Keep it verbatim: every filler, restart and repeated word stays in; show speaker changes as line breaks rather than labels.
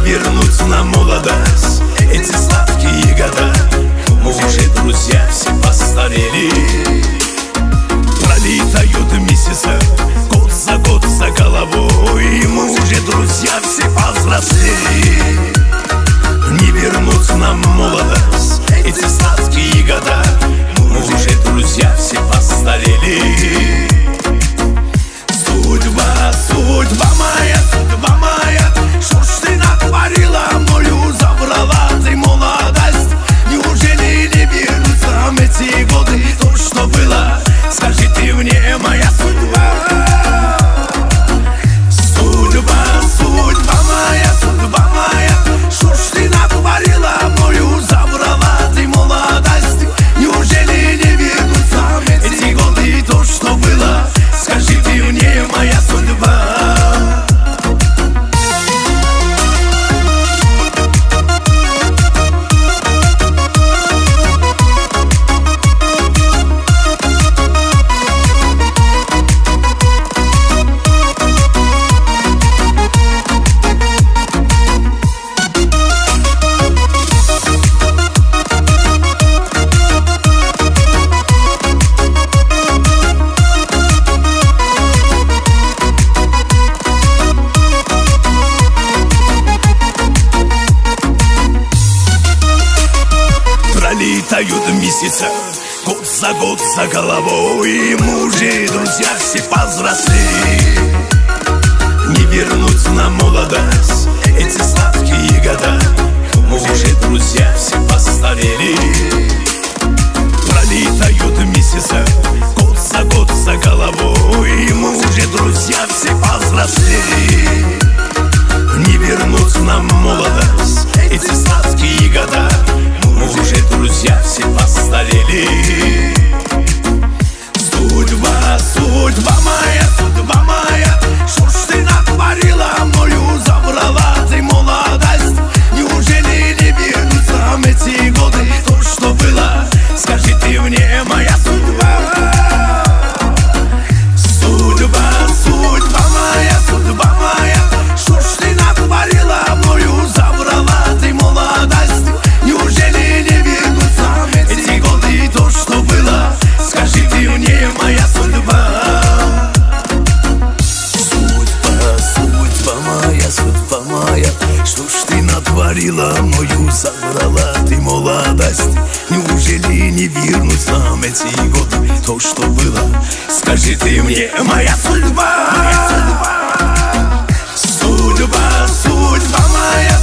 вернуть на молодость эти сладкие года. Мы уже, друзья, все постарели. Пролетают месяцы, год за год за головой. Мы уже, друзья, все повзрослели. Не вернуть нам молодость эти сладкие года. Мы уже, друзья, все постарели. Судьба, судьба моя, судьба моя, что ж ты натворила, мною забрала ты молодость? Неужели не вернутся нам эти годы, то, что было? Скажи ты мне, моя судьба. Судьба, судьба моя, судьба моя, что ж ты натворила, мною забрала ты молодость? Неужели не вернутся нам эти годы, то, что было? Скажи ты мне, моя судьба. Пролетают месяцы, год за год за головой. И мы уже, друзья, все повзрослели. Не вернуть нам молодость эти сладкие года. Мы уже, друзья, все постарели. Пролетают месяцы, год за год за головой. И мы уже, друзья, все повзрослели. Не вернуть нам молодость эти сладкие года. Мы уже, друзья, все постарели. Судьба, судьба моя, судьба моя, что ж ты натворила, мною забрала ты молодость? Неужели не вернутся нам эти годы, то, что было? Скажи ты мне, моя судьба. Судьба, судьба моя, судьба моя, что ж ты натворила, мною забрала ты молодость? Неужели не вернутся нам эти годы, то, что было? Скажи ты мне, моя судьба. Судьба, судьба моя, судьба моя, что ж ты натворила, мною забрала ты молодость? Неужели не вернутся нам эти годы, то, что было? Скажи ты мне, моя судьба. Судьба, судьба моя,